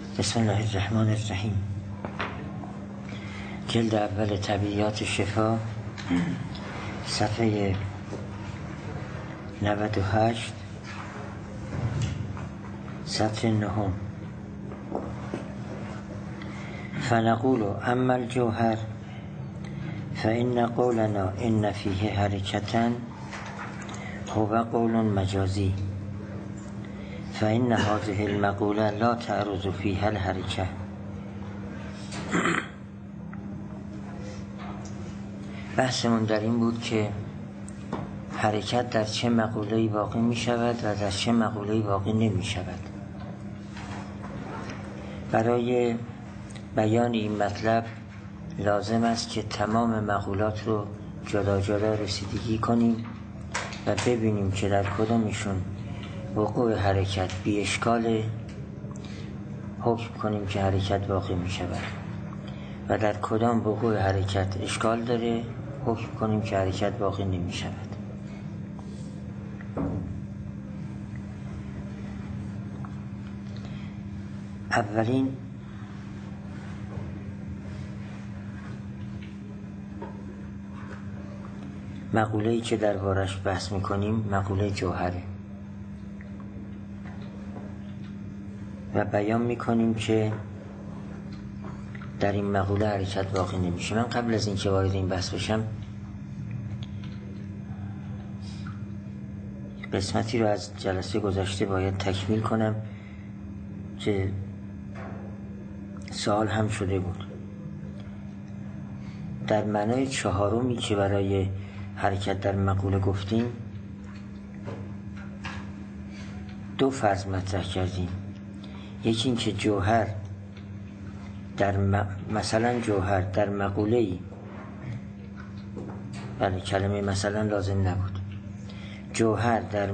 بسم الله الرحمن الرحیم. جلد اول طبیعیات شفا، صفحه 98، سطر 9. فنقول اما الجوهر فإن قولنا إن فيه حركة هو قول مجازي، فإن هذه المقولة لا تعرض فيها الحركة. بحثمون در این بود که حرکت در چه مقوله‌ای واقع می شود و در چه مقوله‌ای واقع نمی شود. برای بیان این مطلب لازم است که تمام مقولات رو جدا جدا رسیدگی کنیم و ببینیم که در کدامشون وقوع حرکت بی اشکال، حکم کنیم که حرکت واقع می شود و در کدام وقوع حرکت اشکال داره، حکم کنیم که حرکت واقع نمی شود. اولین مقوله‌ای که دربارش بحث می‌کنیم مقوله جوهره و بیان می‌کنیم که در این مقوله حرکت واقع نمیشه. من قبل از اینکه وارد این بحث بشم قسمتی رو از جلسه گذشته باید تکمیل کنم که سوال هم شده بود. در معنای چهارمی که برای حرکت در مقوله گفتیم دو فرض مطرح کردیم. یکی این که جوهر در مثلا جوهر در مقوله‌ای، بله کلمه مثلا لازم نبود، جوهر در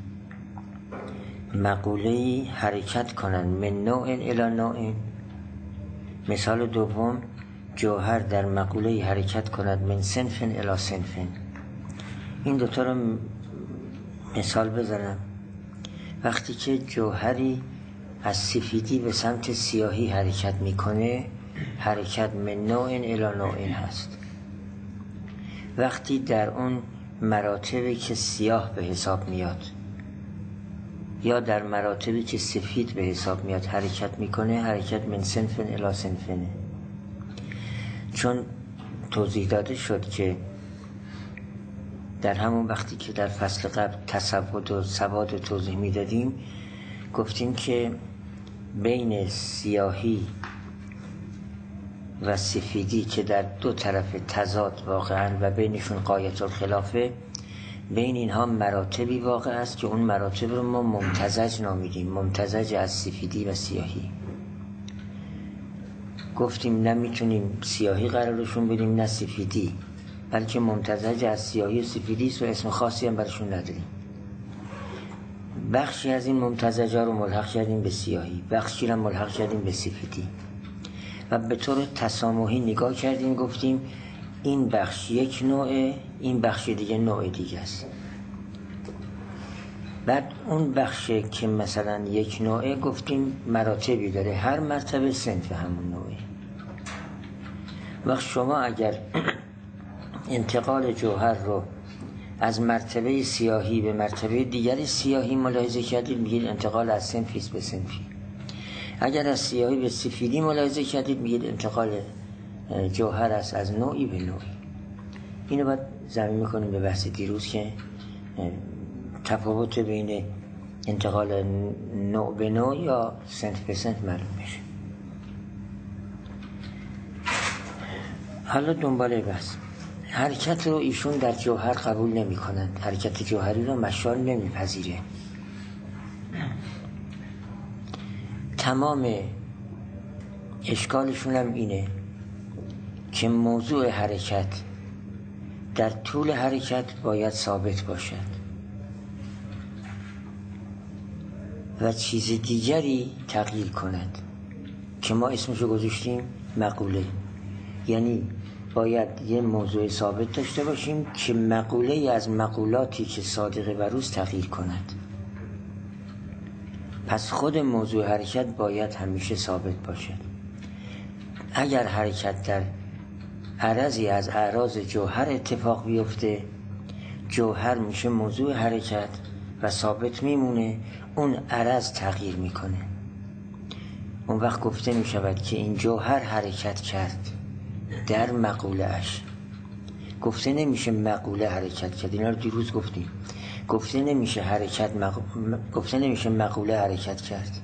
مقوله‌ای حرکت کنند من نوع الی نوع. مثال دوم، جوهر در مقوله‌ای حرکت کند من صنف الی صنف. این دوتا رو مثال بزنم. وقتی که جوهری از سفیدی به سمت سیاهی حرکت میکنه، حرکت من نوع الی نوع هست. وقتی در اون مراتبی که سیاه به حساب میاد یا در مراتبی که سفید به حساب میاد حرکت میکنه، حرکت من صنف الی صنفه. چون توضیح داده شد که در همون وقتی که در فصل قبل تسود و سواد توضیح میدادیم گفتیم که بین سیاهی و سفیدی که در دو طرف تضاد واقعا و بینشون غایت الخلافه، بین اینها مراتبی واقع است که اون مراتب رو ما ممتزج نامیدیم، ممتزج از سفیدی و سیاهی. گفتیم نمیتونیم سیاهی قرارشون بدیم نه سفیدی، بلکه ممتزج از سیاهی و سفیدی است و اسم خاصی هم برشون نداریم. بخشی از این ممتزج‌ها رو ملحق کردیم به سیاهی، بخشی رو ملحق کردیم به سفیدی و به طور تسامحی نگاه کردیم، گفتیم این بخش یک نوعه، این بخش دیگه نوع دیگه است. بعد اون بخش که مثلا یک نوعه گفتیم مراتبی داره، هر مرتبه صنف همون نوعه. وقت شما اگر انتقال جوهر رو از مرتبه سیاهی به مرتبه دیگری سیاهی ملاحظه کردید، میگید انتقال از صنفی به صنفی. اگر از سیاهی به سفیدی ملاحظه کردید، میگید انتقال جوهر است از نوعی به نوعی. اینو باید ضمیر میکنیم به بحث دیروز که تفاوت بین انتقال نوع به نوع یا صنف به صنف معلوم میشه. حالا دنباله بحث. حرکت رو ایشون در جوهر قبول نمی کنند، حرکت جوهری رو مشال نمی پذیره. تمام اشکالشون هم اینه که موضوع حرکت در طول حرکت باید ثابت باشد و چیز دیگری تغییر کند که ما اسمشو گذاشتیم مقوله. یعنی باید یه موضوع ثابت داشته باشیم که مقوله از مقولاتی که صادقه بر روز تغییر کند. پس خود موضوع حرکت باید همیشه ثابت باشد. اگر حرکت در عرضی از اعراض جوهر اتفاق بیفته، جوهر میشه موضوع حرکت و ثابت میمونه، اون عرض تغییر میکنه. اون وقت گفته میشود که این جوهر حرکت کرد در مقوله اش. گفته نمیشه مقوله حرکت کرد، اینا رو دیروز گفتیم. گفته نمیشه مقوله حرکت کرد،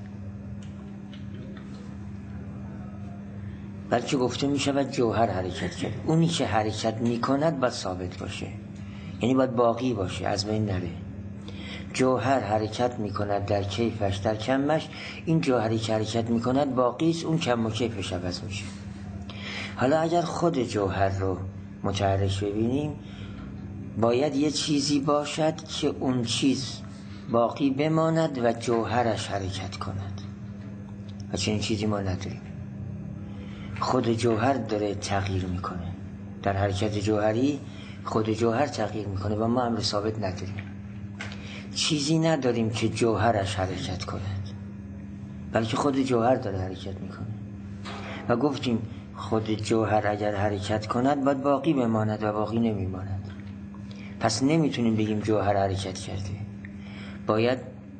بلکه گفته میشود جوهر حرکت کرد. اونی که حرکت میکند باید ثابت باشه، یعنی باید باقی باشه، از بین نره. جوهر حرکت میکند در کیفش، در کمش. این جوهری که حرکت میکند باقی است، اون کم و کیفش عوض میشه. حالا اگر خود جوهر رو متحرک ببینیم، باید یه چیزی باشد که اون چیز باقی بماند و جوهرش حرکت کند، و چنین چیزی ما نداریم. خود جوهر داره تغییر میکنه، در حرکت جوهری خود جوهر تغییر میکنه و ما امر ثابت نداریم. چیزی نداریم که جوهرش حرکت کند، بلکه خود جوهر داره حرکت میکنه. و گفتیم خود جوهر اگر حرکت کند باید باقی بماند و باقی نمیماند. پس نمیتونیم بگیم جوهر حرکت کرده، باید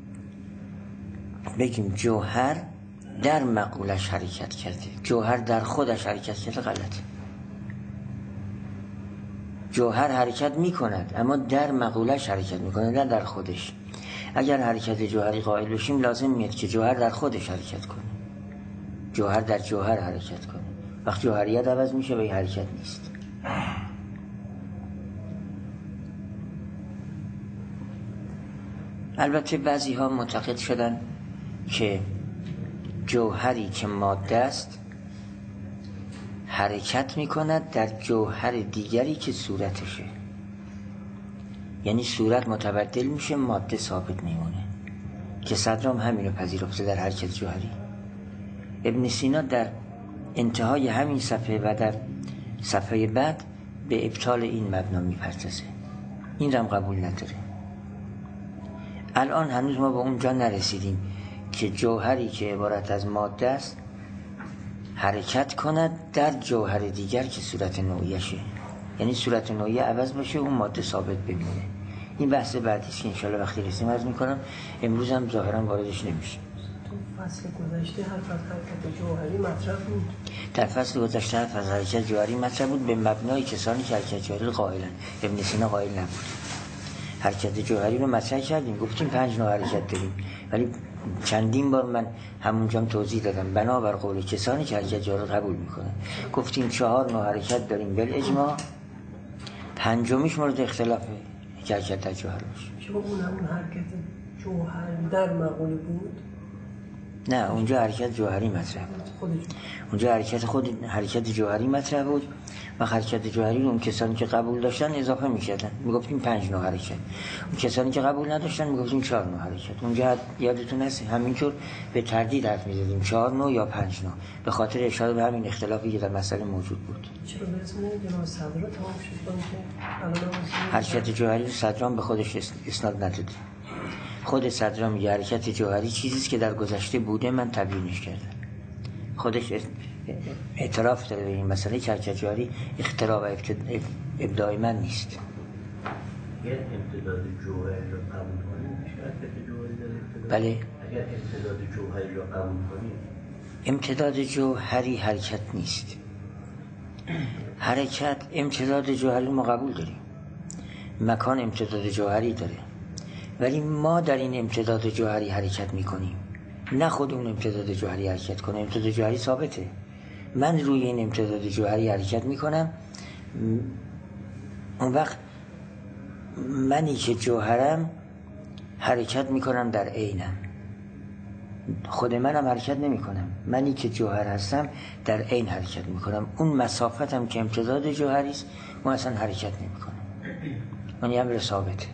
بگیم جوهر در مقولش حرکت کرده. جوهر در خودش حرکت کرده غلط. جوهر حرکت میکند اما در مقولش حرکت میکنه، نه در خودش. اگر حرکت جوهری قائل بشیم لازم میاد که جوهر در خودش حرکت کنه، جوهر در جوهر حرکت کنه. وقتی جوهریت عوض میشه به این حرکت نیست. البته بعضی ها معتقد شدن که جوهری که ماده است حرکت میکند در جوهر دیگری که صورتشه، یعنی صورت متبدل میشه، ماده ثابت میمونه، که صدرام همینو پذیرفته در حرکت جوهری. ابن سینا در انتهای همین صفحه و در صفحه بعد به ابطال این مبنا میپردازه. این رم قبول نداره. الان هنوز ما به اونجا نرسیدیم که جوهری که عبارت از ماده است حرکت کند در جوهر دیگر که صورت نوعیشه، یعنی صورت نوعی عوض باشه، اون ماده ثابت بمونه. این بحث بعدیست که انشالله وقتی رسیم عرض میکنم. امروز هم ظاهرا واردش نمیشه. فصل گذشته حرف از حرکت جوهری مطرح بود. در فصل گذشته حرف از حرکت جوهری مطرح بود به مبنای کسانی که حرکت جوهری قائلن. ابن سینا قائل نبود. حرکت جوهری رو مطرح کردیم، گفتیم 5 نوع حرکت داریم، ولی چندین بار من همونجا توضیح دادم بنابر قول کسانی که حرکت جوهری قبول میکنن. گفتیم 4 نوع حرکت داریم بالاجماع، 5میش مورد اختلافه که حرکت در جوهر باشه. که اون همون حرکت جوهری در مقوله بود؟ نه، اونجا حرکت جوهری مطرح بود. اونجا حرکت جوهری مطرح بود و حرکت جوهری رو اون کسانی که قبول داشتن اضافه می‌کردن، میگفتیم 5 نوع حرکت. اون کسانی که قبول نداشتن میگفتیم 4 نوع حرکت. اونجا یادتون هست همینطور به تردید حرف می‌زدیم 4 نوع یا 5 نوع، به خاطر اشاره به همین اختلافی که در مسئله موجود بود. چرا برسونه جناب صدرا تمام شد که حرکت جوهری صدران به خودش اسناد نداده. خود صدرا میگه حرکت جوهری چیزیست که در گذشته بوده، من تبیینش کردم. خودش اعتراف داره به این مسئله که حرکت جوهری اختراع و ابداع من نیست. اگر امتداد جوهری رو قبول کنیم میشه حرکت جوهری داره. بله. اگر امتداد جوهری رو قبول کنیم، امتداد جوهری حرکت نیست. حرکت امتداد جوهری ما قبول داریم، مکان امتداد جوهری داره، ولی ما در این امتداد جوهری حرکت میکنیم، نه خود اون امتداد جوهری حرکت کنه. امتداد جوهری ثابته، من روی این امتداد جوهری حرکت میکنم. اون وقت منی که جوهرم حرکت میکنم در عینم، خود منم حرکت نمیکنم. منی که جوهر هستم در عین حرکت میکنم. اون مسافتم که امتداد جوهری است ما اصلا حرکت نمیکنم، من امر ثابته.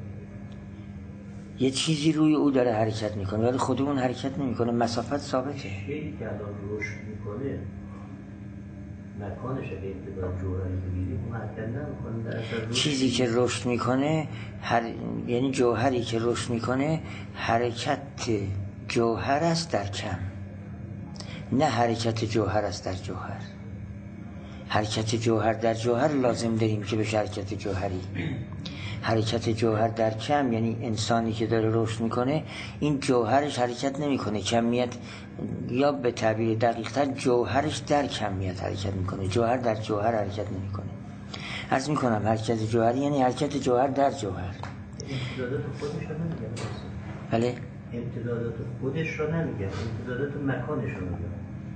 یه چیزی روی او داره حرکت میکنه ولی خود اون حرکت نمیکنه، مسافت ثابته. چیزی که الان رشد میکنه مکانش اگه امتداد جوهری بگیریم اون حرکت نمیکنه. چیزی که رشد میکنه یعنی جوهری که رشد میکنه حرکت جوهر است در کم، نه حرکت جوهر است در جوهر. حرکت جوهر در جوهر لازم داریم که بشه حرکت جوهری. حرکت جوهر در کم یعنی انسانی که داره رشد میکنه این جوهرش حرکت نمیکنه، کمیت یا به تعبیر دقیق‌تر جوهرش در کمیت حرکت میکنه، جوهر در جوهر حرکت نمیکنه. عرض میکنم حرکت جوهری یعنی حرکت جوهر در جوهر. امتدادات خودش رو نمیگن. بله؟ امتدادات خودش رو نمیگن، امتدادات مکانش رو میگن.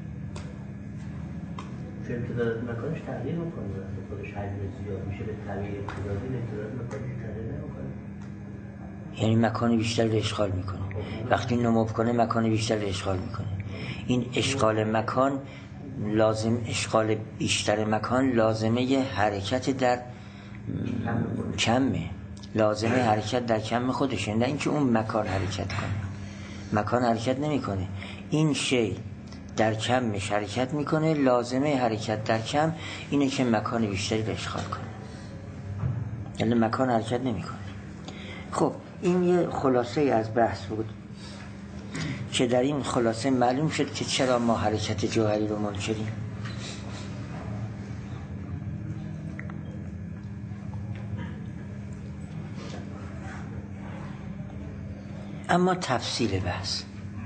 چون امتدادات مکانش تغییر میکنه، وقتی خودش حجم زیاد میشه به تغییر امتدادی، امتدادات مکانش تغییر نمیکنه. یعنی مکان بیشتر رو اشغال میکنه. وقتی نمو کنه مکان بیشتر رو اشغال میکنه. این اشغال مکان لازم، اشغال بیشتر مکان لازمه ی حرکت در کمه، لازمه حرکت در کم خودشه، نه اینکه اون مکان حرکت کنه. مکان حرکت نمیکنه، این شی در کمش حرکت میکنه. لازمه حرکت در کم اینه که مکان بیشتری رو اشغال کنه، یعنی مکان حرکت نمیکنه. خب این یه خلاصه از بحث بود که در این خلاصه معلوم شد که چرا ما حرکت جوهری رو منکریم. اما تفصیل بحث،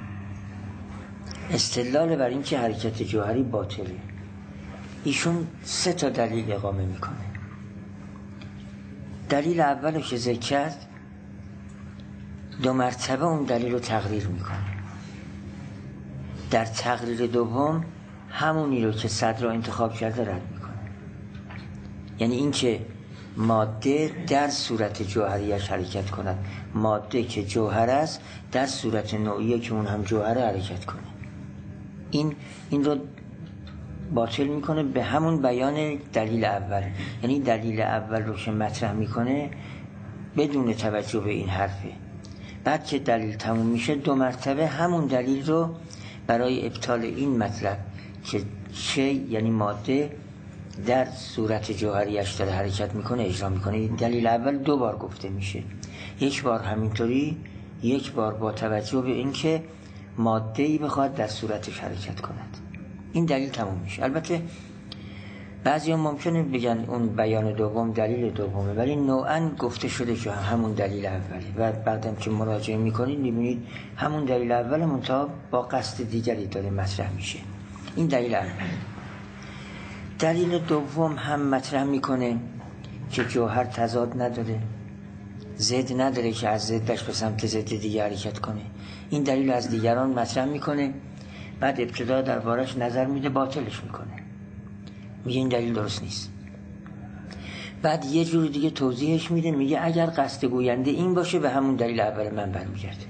استدلال بر این که حرکت جوهری باطله، ایشون 3 تا دلیل اقامه میکنه. دلیل اولو که ذکر کرد 2 مرتبه اون دلیل رو تقریر میکنه. در تقریر دوم همونی رو که صدر را انتخاب کرده رد میکنه، یعنی این که ماده در صورت جوهریش حرکت کند، ماده که جوهر است در صورت نوعیه که اون هم جوهر حرکت کنه. این رو باطل میکنه به همون بیان دلیل اول. یعنی دلیل اول رو که مطرح میکنه بدون توجه به این حرفه، بعد که دلیل تموم میشه 2 مرتبه همون دلیل رو برای ابطال این مطلب که شی یعنی ماده در صورت جوهریش داره حرکت میکنه اجرا میکنه. دلیل اول 2 بار گفته میشه، 1 بار همینطوری، 1 بار با توجه به این که ماده‌ای بخواد در صورتش حرکت کند. این دلیل تموم میشه. البته بعضی هم ممکنه بگن اون بیان دوم دلیل دومه، ولی نوعاً گفته شده که همون دلیل اوله و بعدم که مراجعه میکنید میبینید همون دلیل اول منتها با قصد دیگری داره مطرح میشه. این دلیل اول. دلیل دوم هم مطرح میکنه که جوهر تضاد نداره، ضد نداره که از ضدش به سمت ضد دیگه حرکت کنه. این دلیل از دیگران مطرح میکنه، بعد ابتدا دربارش نظر میده، باطلش میکنه، میگه این دلیل درست نیست. بعد یه جور دیگه توضیحش میده، میگه اگر قصد گوینده این باشه به همون دلیل اول من برمیگرده.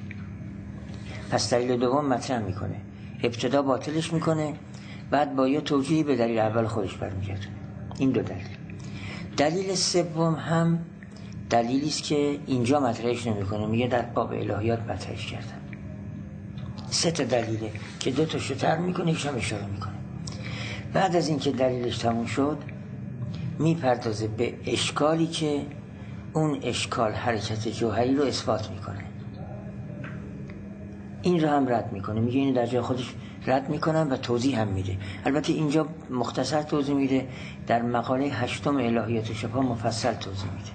پس دلیل دوم مطرح میکنه، ابتدا باطلش میکنه، بعد با یه توجیهی به دلیل اول خودش برمیگرده. این 2 دلیل. دلیل سوم هم دلیلی است که اینجا مطرحش نمیکنه، میگه در باب الهیات مطرحش کردن. 3 تا دلیله که 2 تاشو طرح میکنه، یکیشو اشاره میکنه. بعد از اینکه دلیلش تموم شد میپردازه به اشکالی که اون اشکال حرکت جوهری رو اثبات میکنه. این رو هم رد میکنه، میگه اینو در جای خودش رد میکنم و توضیح هم میده. البته اینجا مختصر توضیح میده، در مقاله 8 الهیات شبه مفصل توضیح میده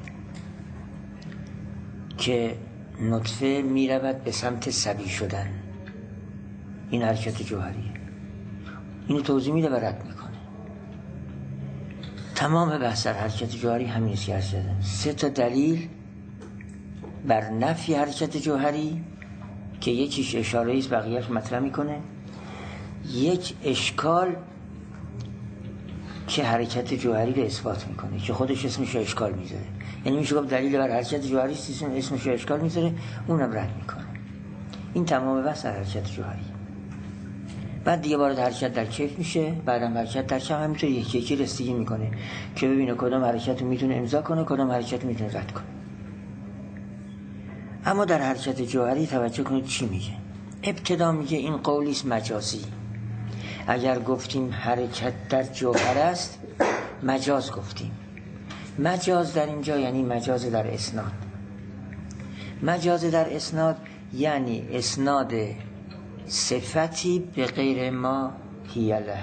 که نطفه میرود به سمت صبی شدن، این حرکت جوهریه. اینو توضیح میده و رد میکنه. تمام بحث حرکت جوهری همین است که عرض کردم. 3 تا دلیل بر نفی حرکت جوهری که یکیش اشاره است بقیه‌اش مطرح میکنه، 1 اشکال که حرکت جوهری رو اثبات میکنه که خودش اسمش اشکال میذاره. یعنی میشه گفت دلیل بر حرکت جوهری است، اسمش اشکال میذاره، اونم رد میکنه. این تمام بحث حرکت جوهری. بعد دیگه وارد حرکت در کیف میشه، بعدم حرکت در کم، همینطور یکی یکی رسیدگی میکنه که ببینه کدام حرکت رو میتونه امضا کنه، کدام حرکت رو میتونه رد کنه. اما در حرکت جوهری توجه کنید چی میگه. ابتدا میگه این قولی است مجازی. اگر گفتیم حرکت در جوهر است مجاز گفتیم. مجاز در اینجا یعنی مجاز در اسناد. مجاز در اسناد یعنی اسناد صفتی به غیر ما هیله.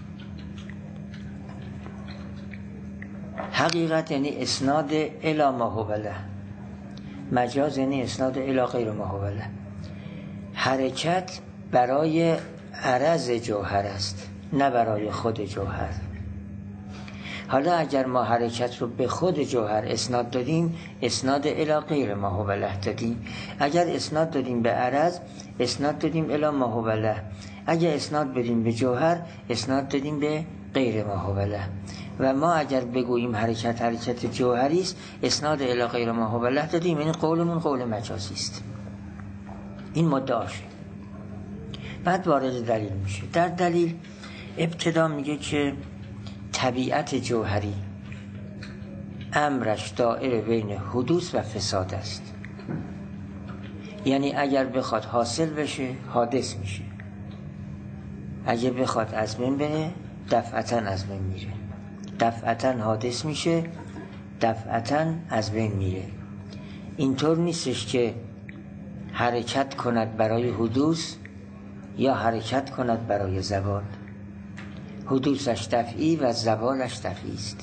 حقیقت یعنی اسناد الی ما هو له، مجاز یعنی اسناد الی غیر ما هو له. حرکت برای عرض جوهر است، نه برای خود جوهر. حالا اگر ما حرکت رو به خود جوهر اسناد دادیم، اسناد الی غیر ما هو له دادیم. اگر اسناد دادیم به عرض، اسناد دادیم الی ما هو له. اگر اسناد بدیم به جوهر، اسناد دادیم به غیر ما هو له. و ما اگر بگوییم حرکت جوهری است، اسناد الی غیر ما هو له دادیم، یعنی قولمون قول مجازی است. این مدعاشه. بعد وارد دلیل میشه. در دلیل ابتدا میگه که طبیعت جوهری امرش دائر بین حدوث و فساد است. یعنی اگر بخواد حاصل بشه حادث میشه، اگر بخواد از بین بره دفعتاً از بین میره، دفعتاً حادث میشه، دفعتاً از بین میره. اینطور نیستش که حرکت کند برای حدوث یا حرکت کند برای زوال. حدوثش دفعی و زوالش دفعی است.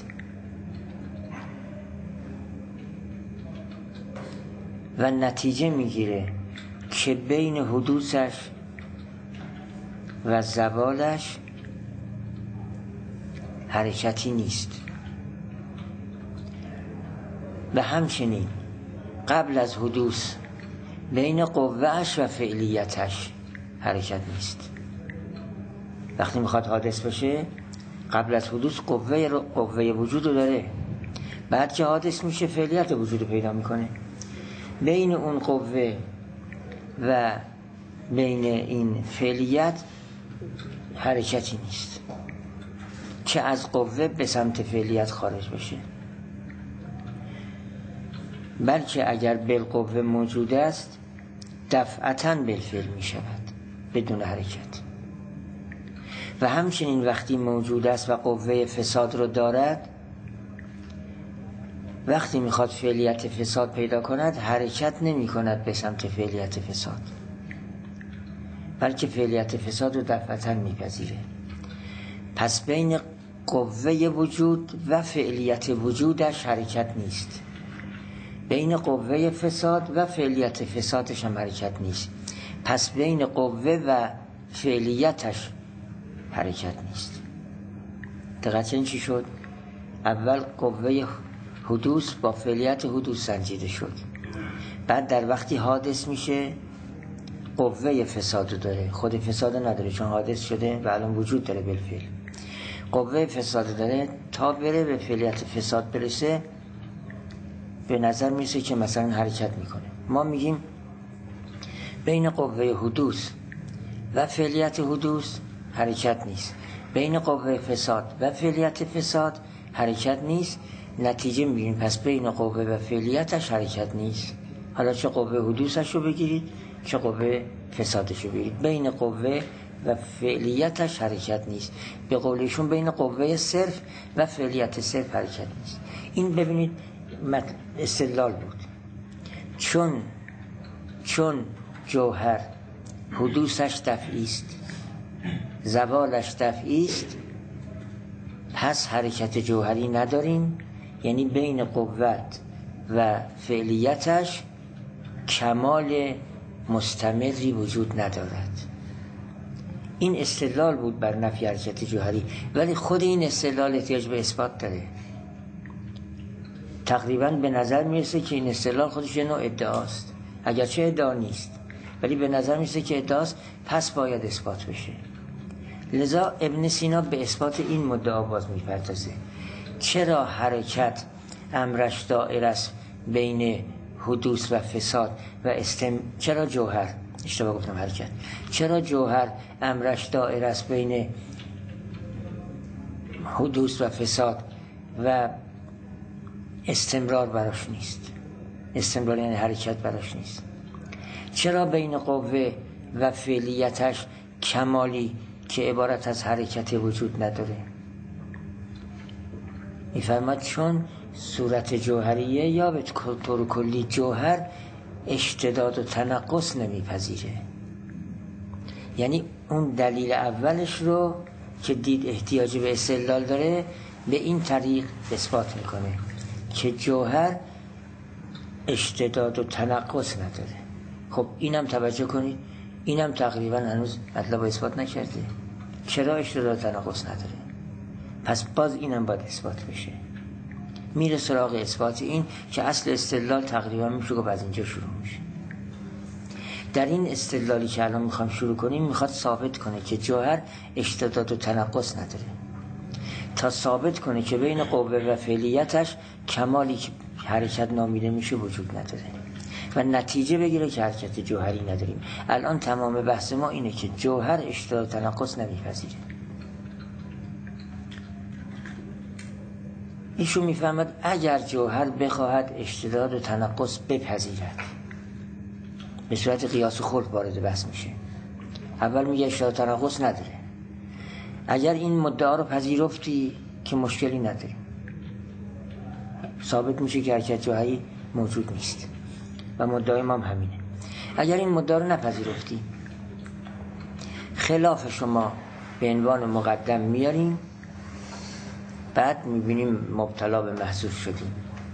و نتیجه میگیره که بین حدوثش و زوالش حرکتی نیست. و همچنین قبل از حدوث بین قوهش و فعلیتش حرکت نیست. وقتی میخواد حادث بشه قبل از حدوث قوه وجود رو داره، بعد که حادث میشه فعلیت وجود رو پیدا میکنه. بین اون قوه و بین این فعلیت حرکتی نیست که از قوه به سمت فعلیت خارج بشه، بلکه اگر بالقوه موجود است دفعتاً بالفعل می شود بدون حرکت. و همچنین وقتی موجود است و قوه فساد رو دارد، وقتی میخواد فعلیت فساد پیدا کند حرکت نمی کند به سمت فعلیت فساد، بلکه فعلیت فساد رو دفعتاً میپذیره. پس بین قوه وجود و فعلیت وجودش حرکت نیست، بین قوه فساد و فعلیت فسادش هم حرکت نیست. پس بین قوه و فعلیتش حرکت نیست. دقیقاً این چی شد؟ اول قوه حدوث با فعلیت حدوث سنجیده شد، بعد در وقتی حادث میشه قوه فساد رو داره، خود فساد نداره چون حادث شده و الان وجود داره بالفعل. قوه فساد داره تا بره به فعلیت فساد برسه به نظر میرسه که مثلا حرکت میکنه. ما میگیم بین قوه حدوث و فعلیت حدوث حرکت نیست، بین قوه فساد و فعلیت فساد حرکت نیست. نتیجه میگیم پس بین قوه و فعلیتش حرکت نیست. حالا چه قوه حدوثش رو بگیرید چه قوه فسادش رو بگیرید، بین قوه و فعلیتش حرکت نیست. به قولشون بین قوه صرف و فعلیت صرف حرکت نیست. این ببینید استدلال بود. چون جوهر حدوثش دفعی است، زوالش دفعی است، پس حرکت جوهری نداریم. یعنی بین قوت و فعلیتش کمال مستمری وجود ندارد. این استدلال بود بر نفی حرکت جوهری، ولی خود این استدلال احتیاج به اثبات داره. تقریبا به نظر میرسه که این استدلال خودش یه نوع ادعاست، اگرچه ادعا نیست ولی به نظر میرسه که ادعاست، پس باید اثبات بشه. لذا ابن سینا به اثبات این مدعا باز میپردازه. چرا حرکت امرش دائر است بین حدوث و فساد و چرا جوهر اشتباه گفتم حرکت، چرا جوهر امرش دائر است بین حدوث و فساد و استمرار براش نیست، استمرار یعنی حرکت براش نیست. چرا بین قوه و فعلیتش کمالی که عبارت از حرکت وجود نداره؟ میفرماد چون صورت جوهریه یا به طور کلی جوهر اشتداد و تنقص نمیپذیره. یعنی اون دلیل اولش رو که دید احتیاج به استدلال داره به این طریق اثبات میکنه که جوهر اشتداد و تنقص نداره. خب اینم توجه کنید، اینم تقریبا هنوز مطلب اثبات نکرده. چرا اشتداد و تنقص نداره؟ پس باز اینم باید اثبات بشه. میره سراغ اثبات این که اصل استدلال تقریبا میشه گفت از اینجا شروع میشه. در این استدلالی که الان میخوام شروع کنیم میخواد ثابت کنه که جوهر اشتداد و تنقص نداره، تا ثابت کنه که بین قوه و فعلیتش کمالی که حرکت نامیده میشه وجود نداره و نتیجه بگیره که حرکت جوهری نداریم. الان تمام بحث ما اینه که جوهر اشتداد و تنقص نمیپذیره. ایشون میفهمد اگر جوهر بخواهد اشتداد و تنقص بپذیرد، به صورت قیاس و خلط وارد بحث میشه. اول میگه اشتداد و تنقص نداره. اگر این مدعا رو پذیرفتی که مشکلی نداریم، ثابت میشه که حرکت جوهری موجود نیست و مدعای ما هم همینه. اگر این مدعا رو نپذیرفتی، خلاف شما به عنوان مقدم میاریم، بعد میبینیم مبتلا به محذور شدیم،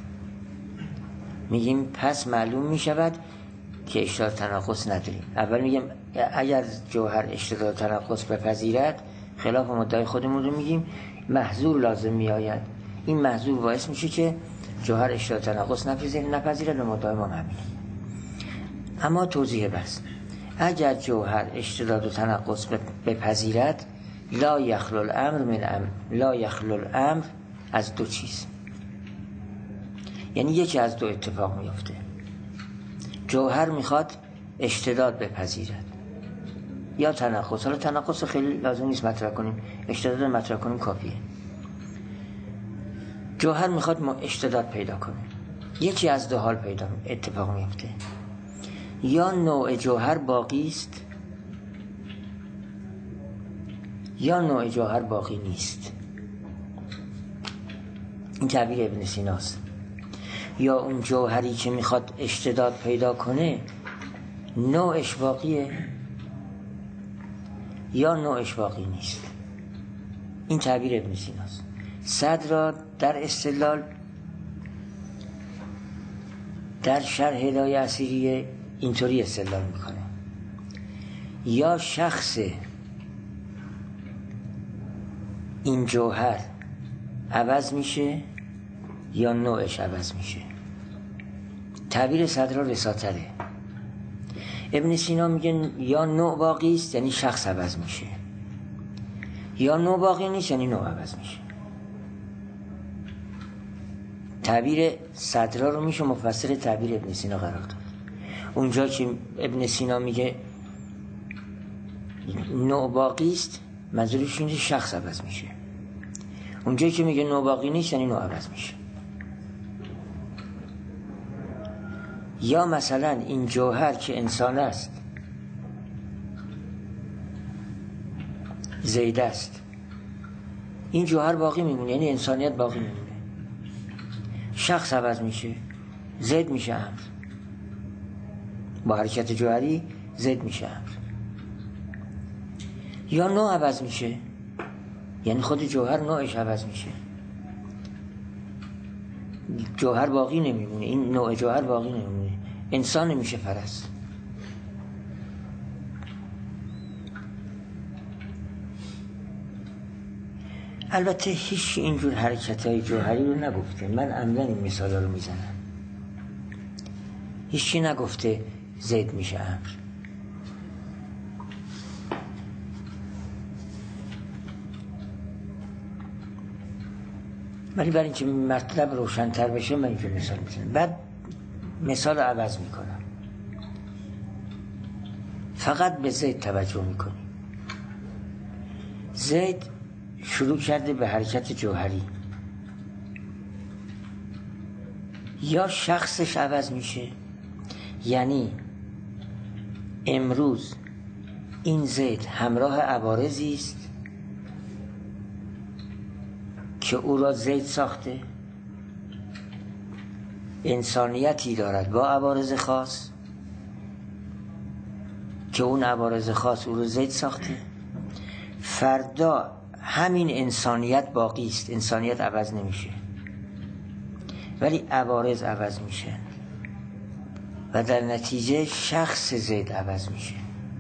میگیم پس معلوم میشود که اشتداد تناقض نداریم. اول میگیم اگر جوهر اشتداد تناقض بپذیرد، خلاف مدعای خودمون رو میگیم، محذور لازم میآید. این محذور باعث میشه که جوهر اشتداد تناقض نپذیرد و مدعای ما همینه. اما توضیح بس، اگر جوهر اشتداد و تناقض بپذیرد، لا یخلو الامر از دو چیز، یعنی یکی از دو اتفاق میفته. جوهر میخواد اشتداد بپذیرد یا تناقض. حالا تناقض خیلی لازم نیست مطرح کنیم، اشتداد مطرح کنیم کافیه. جوهر میخواد اشتداد پیدا کنه، یکی از دو حال اتفاق میفته. یا نوع جوهر باقی است یا نوع جوهر باقی نیست. این تعبیر ابن سیناست. یا اون جوهری که میخواد اشتداد پیدا کنه نوعش باقیه یا نوعش باقی نیست. این تعبیر ابن سیناست. صدر را در استدلال در شرح هدایه اثیریه اینطوری استدلال میکنه: یا شخص این جوهر عوض میشه یا نوعش عوض میشه. تعبیر صدر رساتره. ابن سینا میگه یا نوع باقی است یعنی شخص عوض میشه، یا نوع باقی نیست یعنی نوع عوض میشه. تعبیر صدر رو میشه مفسر تعبیر ابن سینا قرار داد. اونجا که ابن سینا میگه نوع باقی است، منظورش اینه شخص عوض میشه. اونجایی که میگه نوع باقی نیست یعنی نوع عوض میشه. یا مثلا این جوهر که انسان است، زید است، این جوهر باقی میمونه، یعنی انسانیت باقی میمونه. شخص عوض میشه، زید میشه امر. با حرکت جوهری زید میشه امر. یا نوع عوض میشه، یعنی خود جوهر نوعش عوض میشه. جوهر باقی نمیمونه، این نوع جوهر باقی نمیمونه، انسان نمیشه فرس. البته هیچ اینجور حرکتهای جوهری رو نگفته. من عمدن این مثالا رو میزنم. هیچی نگفته زید میشه امر. ولی برای اینکه مطلب روشن‌تر بشه من اینجور مثال میزنم. بعد مثال رو عوض میکنم، فقط به زید توجه میکنیم. زید شروع کرده به حرکت جوهری، یا شخصش عوض میشه، یعنی امروز این زید همراه عوارضی است که او را زید ساخته، انسانیتی دارد با عوارض خاص، که اون عوارض خاص او رو زید ساخته. فردا همین انسانیت باقی است، انسانیت عوض نمیشه، ولی عوارض عوض میشه و در نتیجه شخص زید عوض میشه،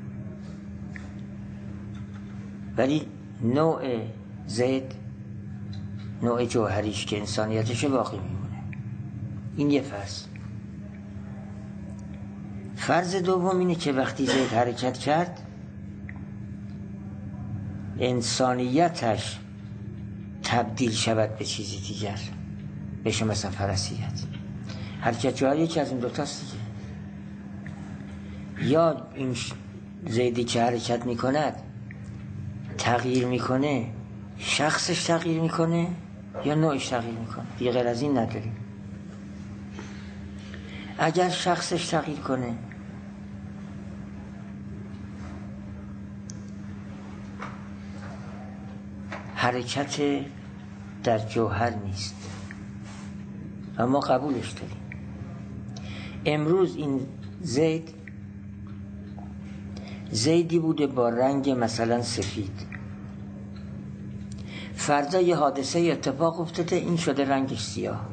ولی نوع زید، نوع جوهریش که انسانیتش باقی میمونه. این یه فرض. فرض دوم اینه که وقتی زید حرکت کرد انسانیتش تبدیل شود به چیزی دیگر، بشه مثلا فرسیت. حرکت جوهر یکی از این دوتاست دیگه. یا این زیدی که حرکت میکند تغییر میکنه، شخصش تغییر میکنه یا نوعش تغییر میکنه، دیگه غیر از این نداریم. اگر شخصش تغییر کنه حرکت در جوهر نیست و ما قبولش داریم. امروز این زیدی بوده با رنگ مثلا سفید، فردا یه حادثه اتفاق افتاده این شده رنگش سیاه.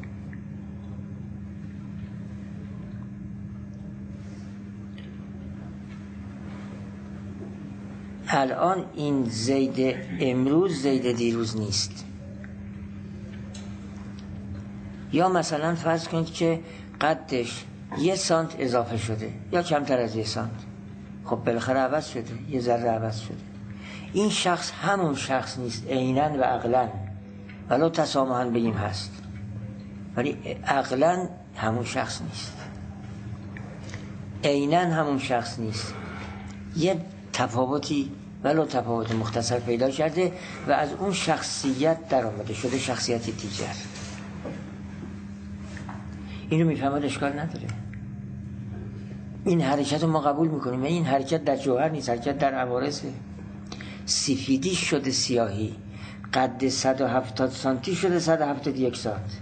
الان این زید امروز زید دیروز نیست. یا مثلا فرض کنید که قدش 1 سانت اضافه شده یا کمتر از 1 سانت، خب بالاخره عوض شده، یه ذره عوض شده. این شخص همون شخص نیست عیناً و عقلاً، ولو تسامحاً بگیم هست، ولی عقلاً همون شخص نیست، عیناً همون شخص نیست. یه تفاوتی ولو تفاوت مختصر پیدا کرده و از اون شخصیت در آمده شده شخصیت دیگر. اینو میفهمد، اشکال نداره. این حرکت رو ما قبول میکنیم و این حرکت در جوهر نیست، حرکت در عوارضه. سفیدی شده سیاهی، قد 170 سانتی شده 171 سانت،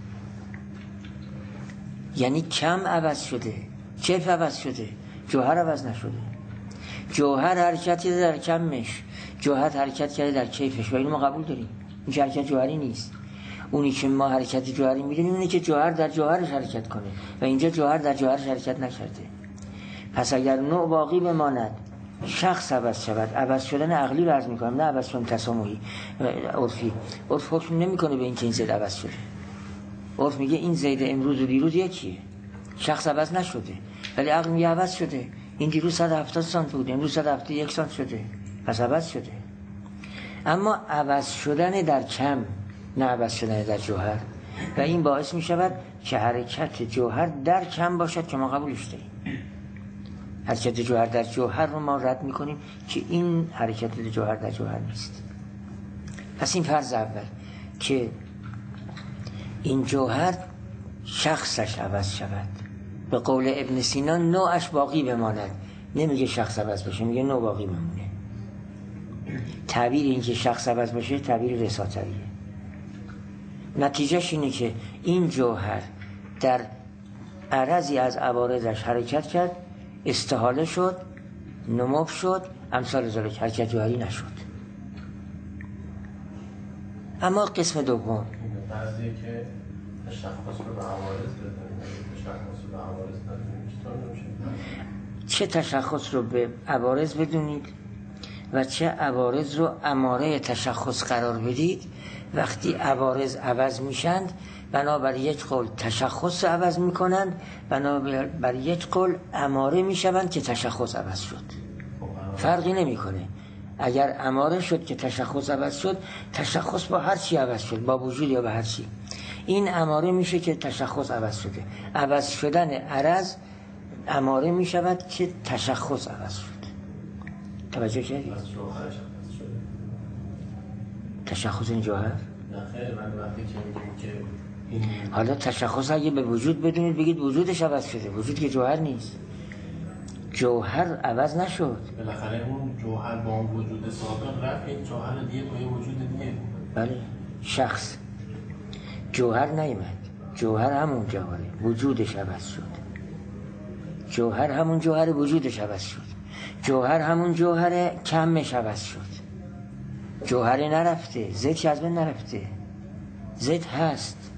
یعنی کم عوض شده، کیف عوض شده، جوهر عوض نشده. جوهر حرکت کرده در کمش، جوهر حرکت کرده در کیفش و اینو ما قبول داریم. این حرکت جوهری نیست. اونی که ما حرکت جوهری میدونیم اینه که جوهر در جوهرش حرکت کنه و اینجا جوهر در جوهرش حرکت نکرده. پس اگر نوع باقی بماند، شخص عوض شود، عوض شدن عقلی رو عرض میکنم، نه عوض شدن تسامحی عرفی. عرف حکم نمیکنه به این که این زید عوض شده. عرف میگه این زید امروز و دیروز یکیه، شخص عوض نشده، ولی عقل میگه عوض شده. این دیروز 170 سانت بود، امروز 171 سانت شده، پس عوض شده. اما عوض شدن در کم، نه عوض شدن در جوهر، و این باعث می شود که حرکت جوهر در کم باشد که ما قبولش داریم. حرکت جوهر در جوهر رو ما رد می کنیم که این حرکت جوهر در جوهر نیست. پس این فرض اول که این جوهر شخصش عوض شود، به قول ابن سینا نوعش باقی بماند. نمیگه شخص عوض بشه، میگه نوع باقی بمونه. تعبیر این که شخص عوض بشه تعبیر رساتریه. نتیجهش اینه که این جوهر در عرضی از عوارضش حرکت کرد، استحاله شد، نمو شد، امثال ذالک، حرکت جوهری نشد. اما قسم دوم، بعضی که تشخص رو به عوارض بدن، تشخص رو به عوارض ندونید چطور نمیشه؟ چه تشخص رو به عوارض بدونید و چه عوارض رو اماره تشخص قرار بدید. وقتی عوارض عوض میشند، بنابر یک قول تشخص عوض میکنند، بنابر یک قول اماره میشوند که تشخص عوض شد. فرقی نمیکنه. اگر اماره شد که تشخص عوض شد، تشخص با هر چی عوض شد، با وجود یا با هر چی، این اماره میشه که تشخص عوض شده. عوض شدن عرض اماره میشود که تشخص عوض شد. توجه کردید؟ تشخص این جوهر؟ نه خیر، من وقتی که میگیم که این حالا تشخص اگه به وجود بدونید بگید وجودش عوض شده، وجود که جوهر نیست. جوهر عوض نشد. بالاخره اون جوهر با اون وجود سابق رفت، این جوهر دیگه با یه وجود دیگه. بله، شخص جوهر نیامد، جوهر همون جوهره، وجودش عوض شد. جوهر همون جوهر، وجودش عوض شد. جوهر همون جوهره، کمش عوض شد. جوهر نرفته، ضد که از بین نرفته، ضد هست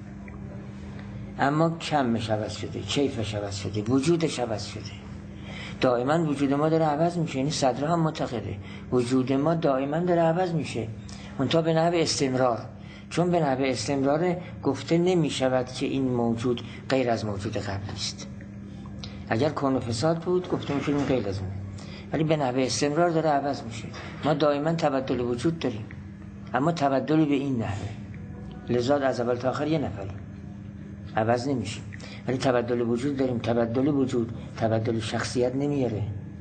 اما کمش عوض شده، کیفش عوض شده، وجودش عوض شده. دائما وجود ما داره عوض میشه. یعنی صدر هم معتقده وجود ما دائما داره عوض میشه، منتها به نحو استمرار. چون به نحو استمرار گفته نمیشود که این موجود غیر از موجود قبلی است. اگر کون و فساد بود گفته میشه این غیر از اونه، ولی به نحو استمرار داره عوض میشه. ما دائما تبدل وجود داریم، اما تبدل به این نحوه، لذا از اول تا آخر یه نفریم، عوض نمیشیم. ولی تبدل وجود داریم. تبدل وجود تبدل شخصیت نمیاره.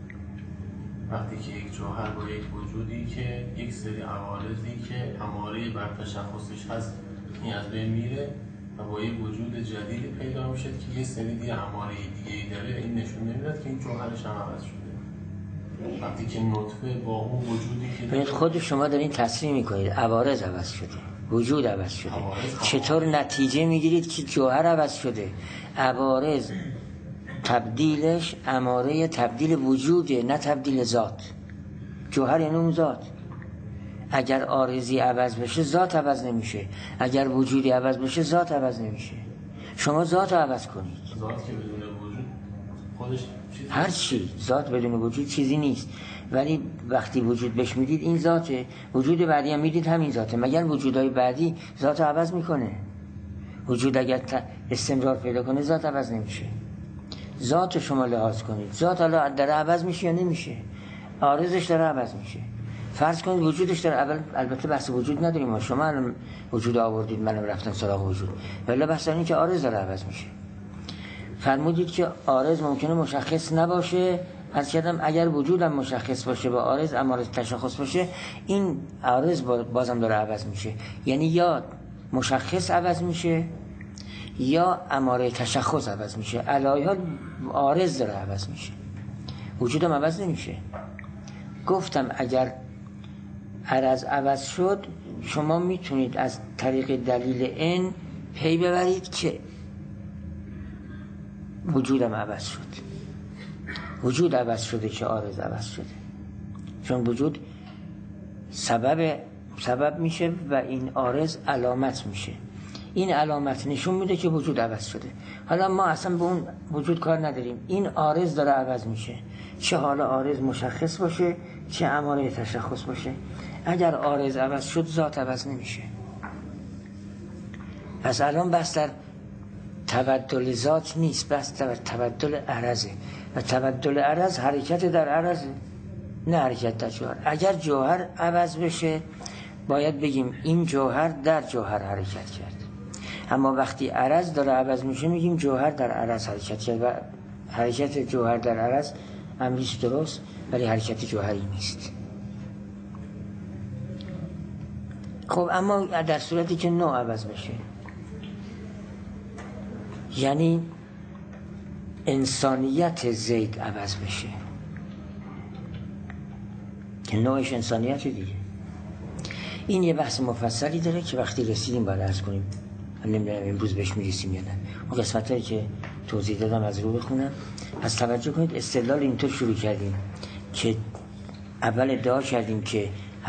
وقتی که یک جوهر با یک وجودی که یک سری عوارضی که اماره بر تشخصش هست این از بین میره و با یک وجود جدیدی پیدا میشه که یه سری دیگه اماره دیگه‌ای داره، این نشون نمیداد که این جوهرش هم عوض شده. وقتی که نطفه با اون وجودی که ببینید خود شما دارین تصریح میکنید عوارض عوض شده، وجود عوض شده. چطور نتیجه میگیرید که جوهر عوض شده؟ عوارض تبدیلش اماره تبدیل وجوده، نه تبدیل ذات. جوهر یعنی اون ذات. اگر عارضی عوض بشه ذات عوض نمیشه، اگر وجودی عوض بشه ذات عوض نمیشه. شما ذات رو عوض کنید. ذات که بدون وجود خودش چیزی هر چی ذات بدون وجود چیزی نیست، ولی وقتی وجود بهش میدید این ذاته، وجود بعدی هم میدید همین ذاته. مگر وجودهای بعدی ذات رو عوض میکنه؟ وجود اگر استمرار پیدا کنه ذات عوض نمیشه. ذات شما لحاظ کنید، ذات حالا داره عوض میشه یا نمیشه؟ عارضش داره عوض میشه. فرض کنید وجودش داره، البته بحث وجود نداریم ما، شما الان وجود آوردید منم رفتم سراغ وجود، ولی بحث اینه که عارض داره عوض میشه. فرمودید که عارض ممکنه مشخص نباشه، از کردم اگر وجودم مشخص باشه با عارض اماره تشخص باشه، این عارض بازم داره عوض میشه. یعنی یا مشخص عوض میشه یا اماره تشخص عوض میشه، علایه حال عارض داره عوض میشه، وجودم عوض نمیشه. گفتم اگر عرض عوض شد شما میتونید از طریق دلیل ان پی ببرید که وجودم عوض شد. وجود عوض شده که عارض عوض شده، چون وجود سبب میشه و این عارض علامت میشه. این علامت نشون میده که وجود عوض شده. حالا ما اصلا به اون وجود کار نداریم، این عارض داره عوض میشه، چه حالا عارض مشخص باشه چه اماره تشخص باشه. اگر عارض عوض شد ذات عوض نمیشه. پس الان بحث در تبدل ذات نیست، بحث در تبدل عرضه، و تبدل عرض حرکت در عرضه، نه حرکت در جوهر. اگر جوهر عوض بشه باید بگیم این جوهر در جوهر حرکت کرد، اما وقتی عرض داره عوض میشه میگیم جوهر در عرض حرکت کرد، و حرکت جوهر در عرض امریست درست، ولی حرکت جوهری نیست. خب اما در صورتی که نوع عوض بشه، یعنی انسانیت زید عوض بشه که نوعش انسانیت دیگه، این یه بحث مفصلی داره که وقتی رسیدیم باید عرض کنیم. نمیدونم امروز بهش میرسیم یا نه. اون قسمت هایی که توضیح دادم از رو بخونم. پس توجه کنید، استدلال اینطور شروع کردیم که اول ادعا کردیم که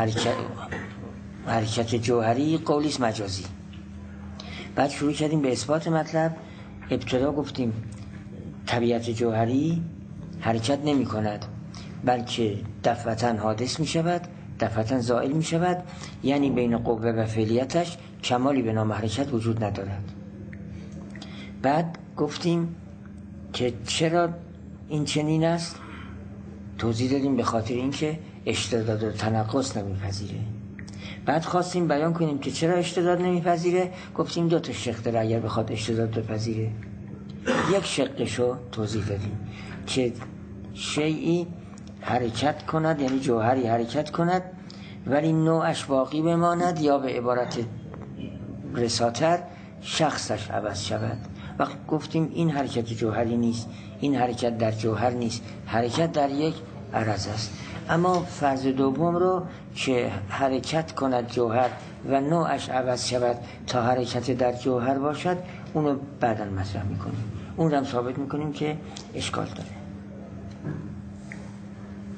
حرکت جوهری قولیست مجازی. بعد شروع کردیم به اثبات مطلب. ابتدا گفتیم طبیعت جوهری حرکت نمی کند، بلکه دفعتاً حادث می شود، دفعتاً زائل می شود، یعنی بین قوه و فعلیتش کمالی به نام حرکت وجود ندارد. بعد گفتیم که چرا این چنین است، توضیح دادیم به خاطر اینکه اشتداد و تنقص نمیپذیره. بعد خواستیم بیان کنیم که چرا اشتداد نمیپذیره، گفتیم دو تا شق داره اگر بخواد اشتداد بپذیره. یک شقشو توضیح دادیم که شیئی حرکت کند، یعنی جوهری حرکت کند ولی نوعش باقی بماند، یا به عبارت رساتر شخصش عوض شود. وقت گفتیم این حرکت جوهری نیست، این حرکت در جوهر نیست، حرکت در یک عرض است. اما فرض دوم رو که حرکت کند جوهر و نوعش عوض شود تا حرکت در جوهر باشد، اونو بعداً مطرح میکنیم. اون رو هم ثابت میکنیم که اشکال داره.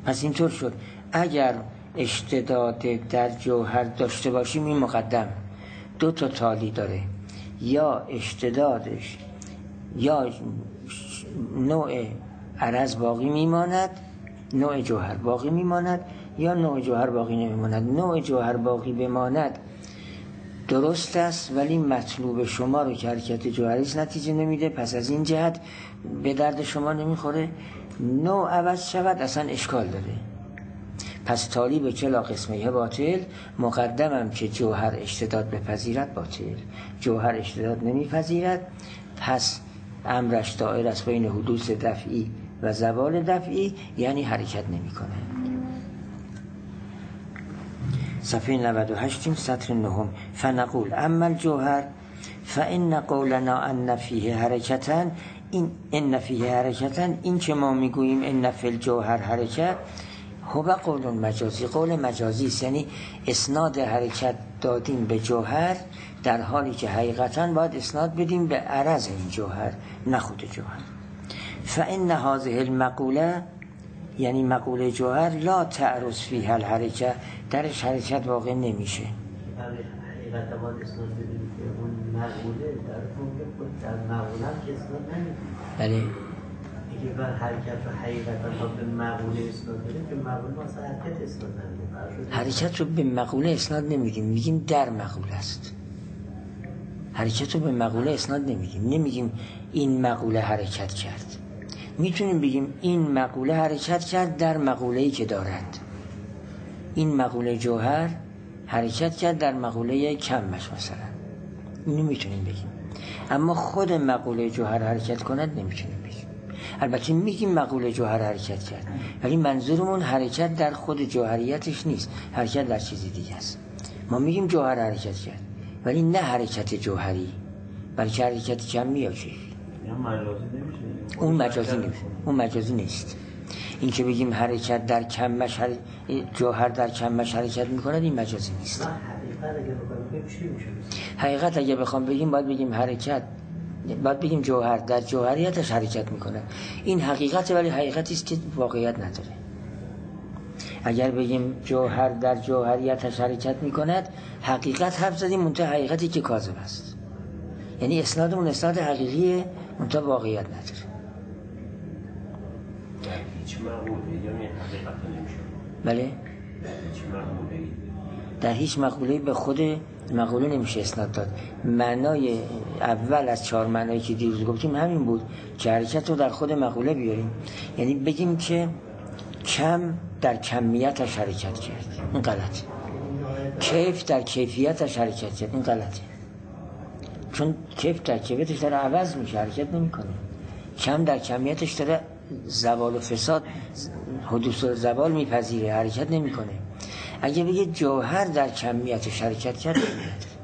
پس اینطور شد اگر اشتداد در جوهر داشته باشیم این مقدم 2 تا تالی داره، یا اشتدادش یا نوع عرض باقی میماند، نوع جوهر باقی میماند، یا نوع جوهر باقی نمیماند. نوع جوهر باقی بماند درست است، ولی مطلوب شما رو که حرکت جوهریش نتیجه نمیده، پس از این جهت به درد شما نمیخوره. نوع عوض شود اصلا اشکال داره. پس تالی به کلا قسمه باطل، مقدمم که جوهر اشتداد بپذیرد باطل، جوهر اشتداد نمیپذیرد، پس امرش دائر است بین حدوث دفعی و زوال دفعی، یعنی حرکت نمیکنه. صفحه 98 سطر 9. فنقول اما الجوهر فان قولنا ان فیه حرکتا، ان فیه حرکتا، این که ما میگوییم ان فی الجوهر حرکت، هو قول مجازی، قول مجازی است، یعنی اسناد حرکت دادیم به جوهر، در حالی که حقیقتا باید اسناد بدیم به عرض این جوهر، نه خود جوهر. فان هذه المقوله، یعنی مقوله جوهر، لا تعرض فیها الحرکت، درش حرکت واقع نمیشه. حقیقتا باید اسناد بدیم که اون مقوله در خود در مقوله هم که اسناد نمیدیم. بله. اگه بر حرکت و حقیقتا تا به مقوله اسناد بدیم که مقوله واسه حرکت اسناد نمیدیم. حرکت رو به مقوله اسناد نمیدیم، میگیم در مقوله است. حرکت رو به مقوله اسناد نمیدیم، نمیگیم این مقوله حرکت کرد. میتونیم بگیم این مقوله حرکت کرد در مقوله‌ای که دارد. این مقوله جوهر حرکت کرد در مقوله کمش مثلا، اینو میتونیم بگیم. اما خود مقوله جوهر حرکت کند نمیتونیم بگیم. البته میگیم مقوله جوهر حرکت کرد، ولی منظورمون حرکت در خود جوهریتش نیست، حرکت در چیزی دیگه است. ما میگیم جوهر حرکت کرد، ولی نه حرکت جوهری، بلکه حرکت کمی یا چیزی. اون مجازی نیست. این که بگیم حرکت در کمش جوهر در کمش حرکت میکنه، این مجازی نیست. حقیقت اگه بخوام بگیم باید بگیم حرکت، باید بگیم جوهر در جوهریتش حرکت میکنه. این حقیقت، ولی حقیقتی است که واقعیت نداره. اگر بگیم جوهر در جوهریتش حرکت میکند، حقیقت حرف زدیم، منتها حقیقتی که کاذب است. یعنی اسنادمون اسناد حقیقیه، منتها واقعیت نداره. هیچ مقوله یا حقیقت نمیشه. بله؟ هیچ مقوله در هیچ مقوله به خود مقوله نمیشه اسناد داد. معنای اول از 4 معنایی که دیروز گفتیم همین بود که حرکت رو در خود مقوله بیاریم، یعنی بگیم که کم در کمیتش حرکت کرد، این غلطه. کیف در کیفیتش حرکت کرد، این غلطه. چون کیف در کیفیتش داره عوض میشه، حرکت نمیکنه. کم در کمیتش داره زوال و فساد، حدوث و زوال میپذیره، حرکت نمیکنه. اگه بگه جوهر در کمیتش حرکت کرد، این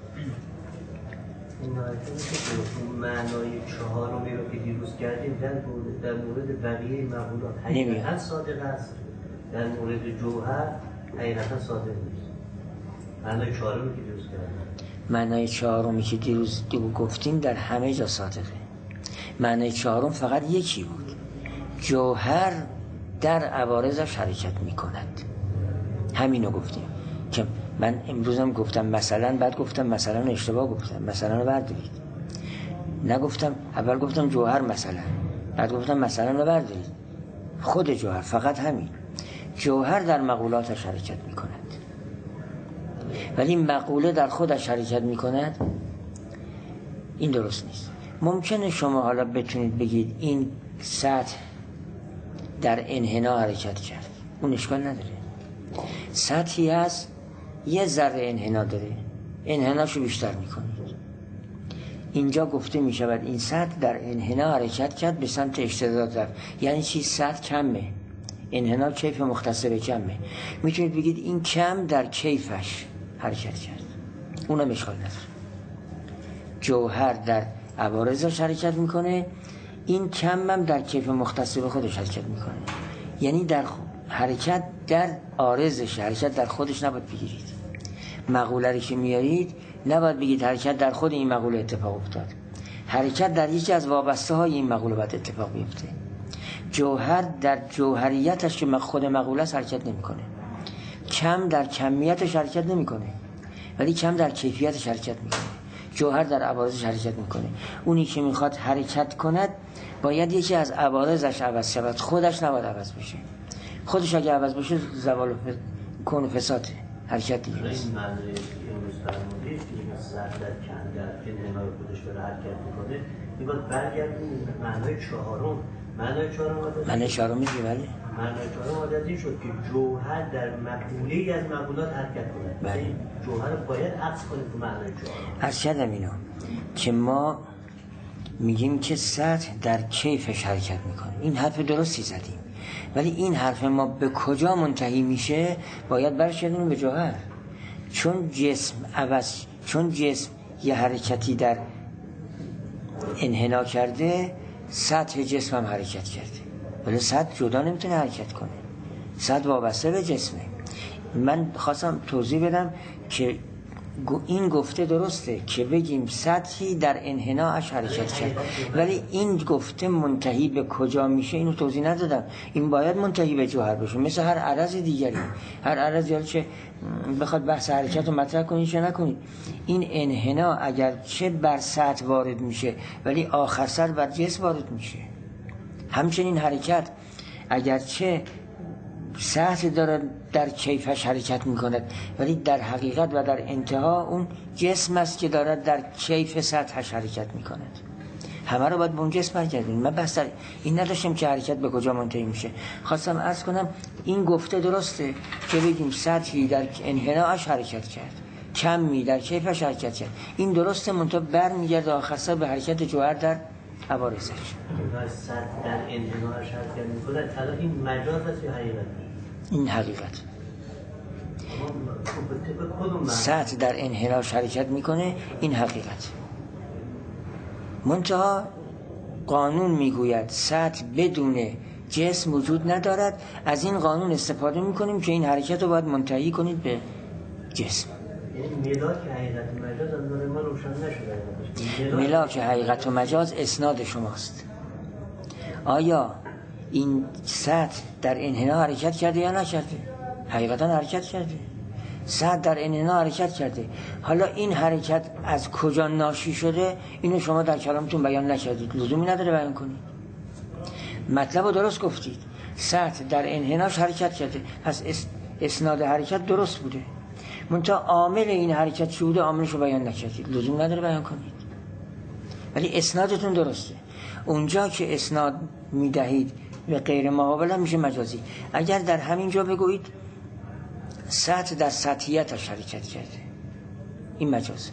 معنای 4 رو که دیروز کردیم در مورد بقیه مقولات حقیقتا صادق است، در مورد جوهر حقیقتا صادق نیست. معنای 4 رو که دیروز کردیم، معنای 4 که دیروز گفتیم در همه جا صادقه. معنای 4 فقط یکی بود، جوهر در عوارضش حرکت میکند. همینو گفتیم که من امروزم گفتم مثلا، بعد گفتم مثلا اشتباه گفتم، مثلا رو بردارید. نگفتم، اول گفتم جوهر مثلا، بعد گفتم مثلا رو بردارید. خود جوهر، فقط همین. جوهر در مقولاتش حرکت میکند، ولی مقوله در خودش حرکت میکند، این درست نیست. ممکنه شما حالا بتونید بگید این سطح در انحنا حرکت کرد، اون اشکال نداره. سطحی هست یه ذره انحنا داره، انحناشو بیشتر میکنید. اینجا گفته میشود این سطح در انحنا حرکت کرد به سمت اشتداد رفت. یعنی چی؟ سطح کمه، انحنا کیف مختص به کمه. میتونید بگید این کم در کیفش حرکت کرد، اونم اشکال نداره. جوهر در عوارضش حرکت میکنه، این کم هم در کیف مختص به خودش حرکت میکنه. یعنی در حرکت در عارضش، حرکت در خودش نباید بگیرید. مقوله رو که میارید نباید بگید حرکت در خود این مقوله اتفاق افتاد. حرکت در یکی از وابسته های این مقوله باید اتفاق بیفته. جوهر در جوهریتش که خود مقوله است حرکت نمیکنه، کم در کمیتش حرکت نمیکنه، ولی کم در کیفیتش حرکت میکنه. جوهر در عوارضش حرکت میکنه. اونی که میخواد حرکت کند باید یکی از عوارضش عوض شود، خودش نباید عوض بشه. خودش اگه عوض بشه زوال کون و فساده، حرکت دیگه نیست. این معنی امروز فرمودید که سر در کم در انحنای خودش داره حرکت میکنه، این باید برگردیم معنای چهارم. معنای چهارم میگه ولی معنای چهارم عادت این شد که جوهر در مقوله از مقولات حرکت کنه. بله. جوهر باید عکس کنه تو معنای چهارم. عرض کردم اینو که ما میگیم که سطح در کیفش حرکت میکنه. این حرف درستی زدیم، ولی این حرف ما به کجا منتهی میشه؟ باید برگردیم به جوهر. چون جسم یه حرکتی در انحنا کرده، سطح جسم هم حرکت کرده، ولی سطح جدا نمیتونه حرکت کنه، سطح وابسته به جسمه. من خواستم توضیح بدم که این گفته درسته که بگیم سطحی در انحناش حرکت کرد، ولی این گفته منتهی به کجا میشه اینو توضیح ندادم. این باید منتهی به جوهر بشه، مثل هر عرض دیگری. هر عرض یا چه بخواد بحث حرکت رو مطرح کنید چه نکنید، این انحنا اگر چه بر سطح وارد میشه ولی آخر سر بر جسم وارد میشه. همچنین حرکت اگر چه سطح داره در کیفش حرکت میکند، ولی در حقیقت و در انتها اون جسم است که داره در کیف سطحش حرکت میکند. همه رو باید به اون جسم برگردیم. من بس این نداشتم که حرکت به کجا منتهی میشه. خواستم عرض کنم این گفته درسته که بگیم سطحی در انحناش حرکت کرد، کمی در کیفش حرکت کرد. این درسته، منتها برمیگرده آخر سر به حرکت جوهر در عوارضش. سطح در انحناش حرکت میکنه. الان این مجاز است یا حقیقت؟ این حقیقت. سطح در انحناش حرکت میکنه، این حقیقت. منتها قانون میگوید سطح بدون جسم وجود ندارد. از این قانون استفاده میکنیم که این حرکت رو باید منتهی کنید به جسم. ملاک حقیقت و مجاز از نظر ما روشن نشده. ملاک حقیقت و مجاز اسناد شماست. آیا این سطح در انحنا حرکت کرده یا نکرده؟ حقیقتا حرکت کرده. سطح در انحنا حرکت کرده. حالا این حرکت از کجا ناشی شده اینو شما در کلامتون بیان نکردید، لزومی نداره بیان کنید. مطلب رو درست گفتید، سطح در انحناش حرکت کرده، پس اسناد حرکت درست بوده. منتها عامل این حرکت چی بوده؟ عاملش رو بیان نکردید، لزوم نداره بیان کنید، ولی اسنادتون درسته. اونجا که اسناد میدهید به غیر محاوله میشه مجازی. اگر در همین جا بگویید سطح در سطحیتش حرکت کرده، این مجازه.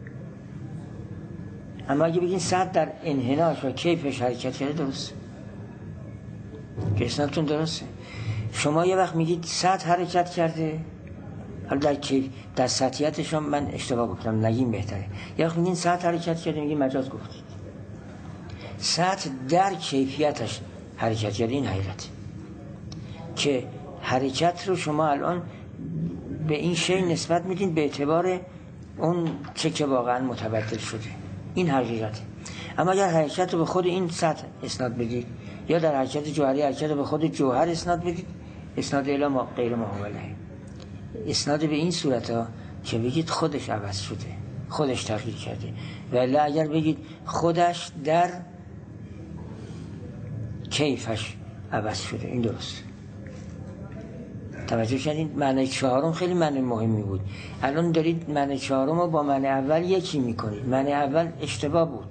اما اگه بگید سطح در انحناش و کیفش حرکت کرده، درسته که اسنادتون درسته. شما یه وقت میگید سطح حرکت کرده، حالا در کیف در سطحیتش هم من اشتباه گفتم، نگیم بهتره. یه وقت میگید سطح حرکت کرده، میگید مجاز گفتید. سطح در کیفیتش حرکت کرده، این حقیقت. که حرکت رو شما الان به این شی نسبت میدین به اعتبار اون چه که واقعا متبدل شده، این حقیقته. اما اگر حرکت رو به خود این سطح اسناد بدید یا در حرکت جوهری حرکت رو به خود جوهر اسناد بدید، اسناد الی غیر محاوله. اسناد به این صورت ها که بگید خودش عوض شده، خودش تغییر کرده، ولی اگر بگید خودش در کیفش عوض شده، این درست. توجه کردین؟ معنی چهارم خیلی معنی مهمی بود. الان دارید معنی چهارم رو با معنی اول یکی میکنید. معنی اول اشتباه بود،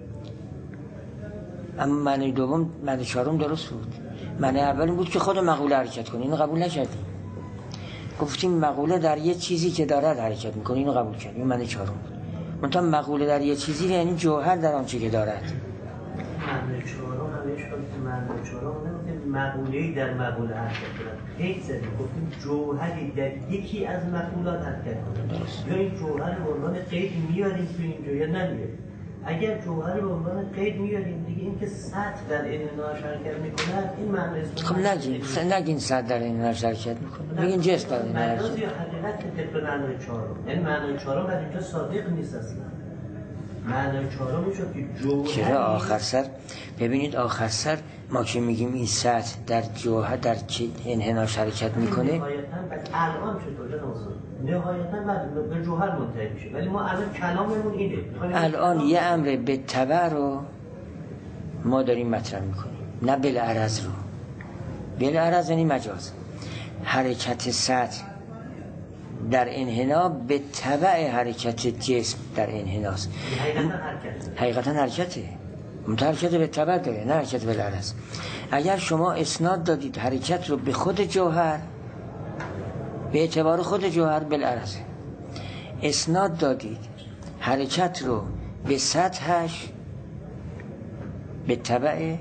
اما معنی دوم، معنی چهارم درست بود. معنی اول این بود که خود مقوله حرکت کنه، اینو قبول نکردیم. گفتیم مقوله در یه چیزی که دارد حرکت میکنه، اینو قبول کردیم. این معنی چهارم بود. منتها مقوله در یه چیزی یعنی جوهر در آنچه که دارد. معنی چهارم همیش گفتیم معنی چهارم نمیگیم مقوله‌ای در مقوله حرکت کنه. هیچ زدیم گفتیم جوهری در یکی از مقولات حرکت کنه. یا این جوهر به عنوان قید میاریم تو اینجا یا نمیاریم. اگر جوهر به عنوان قید میاریم دیگه این که سطح در انحناش حرکت میکنه، این معنی است. خب نگین سطح در انحناش حرکت میکنه، بگین جسم در انحناش. مجاز یا حقیقت طبق معنی چهارم. این معنی چهارم در اینجا صادق نیست اصلا. معنای چهارم شد که جوهر چرا آخر سر؟ ببینید آخر سر ما که میگیم این سطح در جوهر در انحناش حرکت میکنه، نهایتاً الان چطور نهایتاً به جوهر منتهی میشه، ولی ما الان کلاممون اینه. الان یه امر به تبع رو ما داریم مطرح میکنیم، نه بالعرض رو. بالعرض یعنی مجاز. حرکت سطح در انحنا به تبع حرکت جسم در انحناست. حقیقتا حرکته حرکت به تبع داره، نه حرکت بالعرض. اگر شما اسناد دادید حرکت رو به خود جوهر، به اعتبار خود جوهر بالعرضه. اسناد دادید حرکت رو به سطحش به تبع،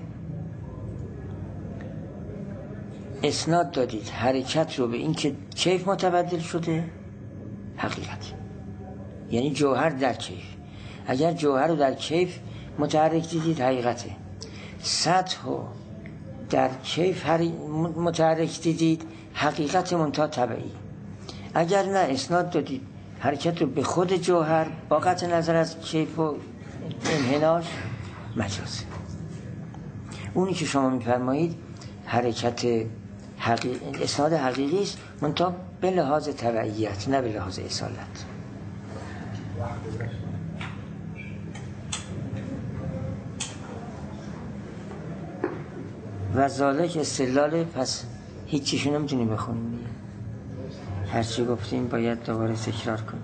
اسناد دادید حرکت رو به این که کیف متبدل شده، حقیقت. یعنی جوهر در کیف. اگر جوهر رو در کیف متحرک دیدید، حقیقته. سطح رو در کیف متحرک دیدید، حقیقت منتها تبعی. اگر نه اسناد دادید حرکت رو به خود جوهر با قطع نظر از کیف و انحناش، مجازه. اونی که شما میفرمایید حرکت اسناد حقیقی است، منتها به لحاظ تبعیت، نه به لحاظ اصالت. و ذالک استدلال، پس هیچیشو نمیتونی بخونیم. هرچی گفتیم باید دوباره تکرار کنیم.